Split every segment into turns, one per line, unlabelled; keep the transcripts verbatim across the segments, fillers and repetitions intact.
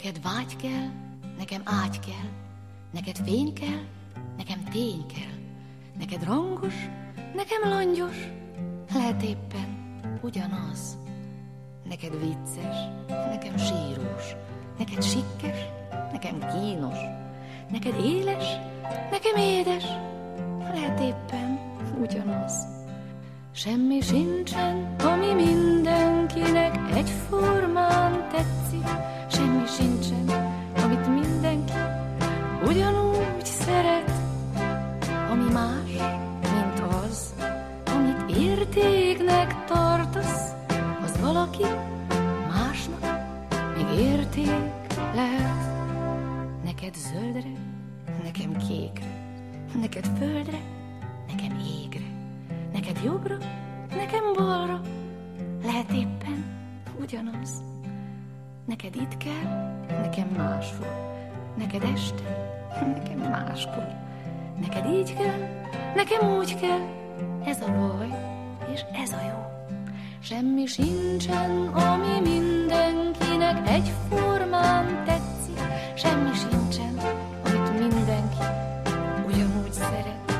Neked vágy kell, nekem ágy kell, neked fény kell, nekem tény kell, neked rangos, nekem langyos, lehet éppen ugyanaz. Neked vicces, nekem sírós, neked sikkes, nekem kínos, neked éles, nekem édes, lehet éppen ugyanaz. Semmi sincsen, ami mindenkinek egyformán tetszik, semmi sincsen, amit mindenki ugyanúgy szeret, ami más, mint az, amit értéknek tartasz, az valaki másnak még érték lehet. Neked zöldre, nekem kékre, neked földre, nekem égre, neked jobbra, nekem balra, lehet éppen ugyanaz. Neked itt kell, nekem máshol, neked este, nekem máskor, neked így kell, nekem úgy kell, ez a baj, és ez a jó. Semmi sincsen, ami mindenkinek egyformán tetszik, semmi sincsen, amit mindenki ugyanúgy szeret,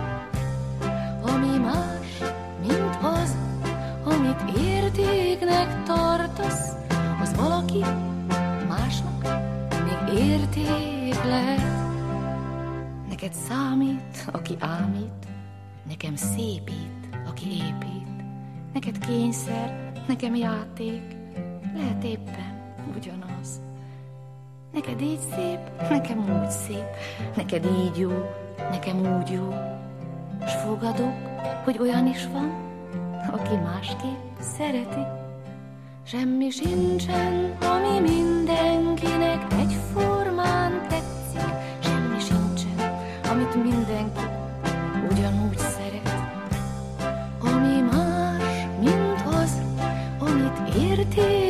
ami más, mint az, amit értéknek tartasz, az valaki másnak még érték lehet. Neked számít, aki ámít, nekem szépít, aki épít, neked kényszer, nekem játék, lehet éppen ugyanaz. Neked így szép, nekem úgy szép, neked így jó, nekem úgy jó, s fogadok, hogy olyan is van, aki másképp szereti. Semmi sincsen, ami mindenkinek egyformán tetszik, semmi sincsen, amit mindenki ugyanúgy szeret, ami más, mint az, amit érték